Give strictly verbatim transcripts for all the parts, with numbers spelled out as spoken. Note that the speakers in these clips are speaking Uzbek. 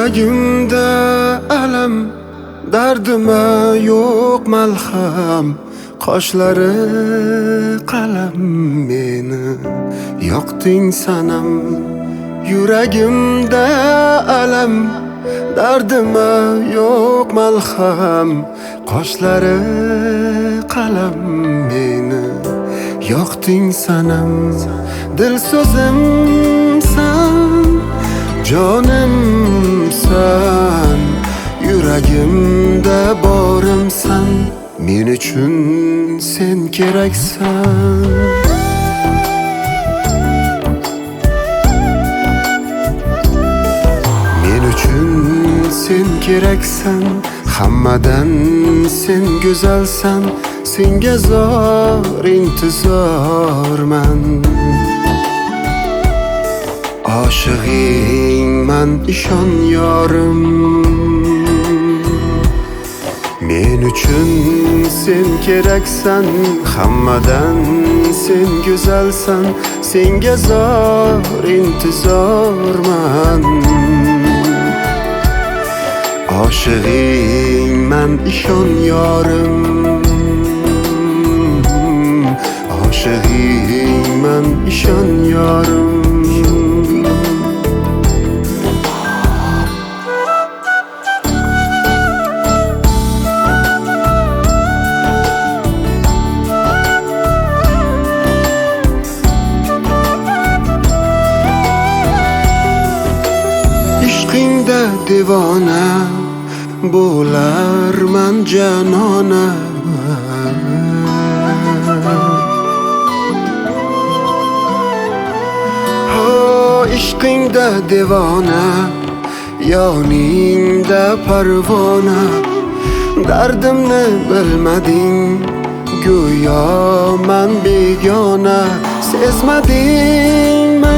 Yuragimda alam, dardima yo'q malham. Qoshlari qalam, meni yoqding sanam. Yuragimda alam, dardima yo'q malham. Qoshlari qalam, meni yoqding sanam. Dil so'zimsan, jonimsan, yuragimda borimsan. Men uchun sen keraksan. Men uchun sen keraksan. Hammadan sen go'zalsan. Senga zor intizorman. Oshig'ingman, ishon yorim. Men uchun sen keraksan. Hammadan sen go'zalsan. Senga zor intizorman. Oshig'ingman, ishon yorim. Oshig'ingman, ishon yorim. Ishqingda devona bo'larman janona. Ho, ishqingda devona, yoningda parvona. Dardimni bilmading, go'yo man begona. Sezmadingmi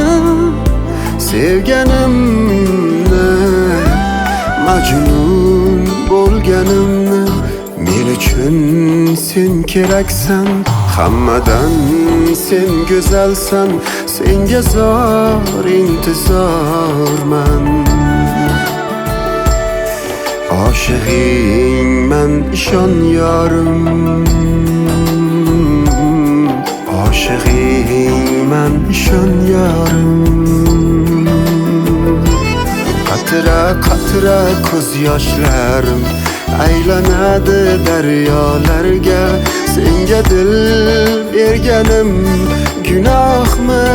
sevganimni, majnun bo'lganimni? Men uchun sen keraksan. Hammadan sen go'zalsan. Senga zor intizorman. Oshig'ingman, ishon yorim. Oshig'ingman, ishon yorim. Qatra qatra ko'z yoshlarim aylanadi daryolarga. Senga dil berganim gunohmi?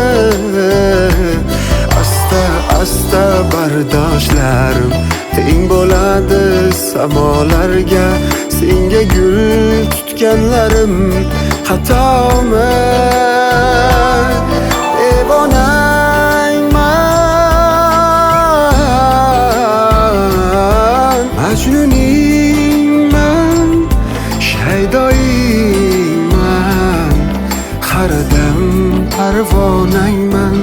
Asta asta bardoshlarim teng bo'ladi samolarga. Senga gul tutganlarim xatomi? Devonangman, majnuningman, shaydoingman, qaridam parvonangman.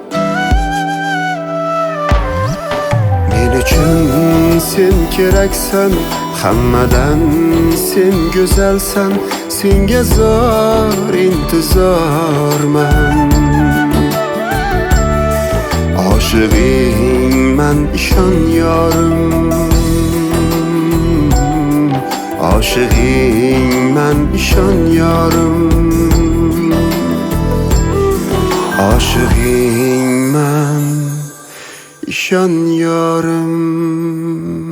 Men uchun sen keraksan. Hammadan sen go'zalsan. Senga zor intizorman. Oshig'ingman, ishon yorim. Oshig'ingman, ishon yorim. Oshig'ingman, ishon yorim.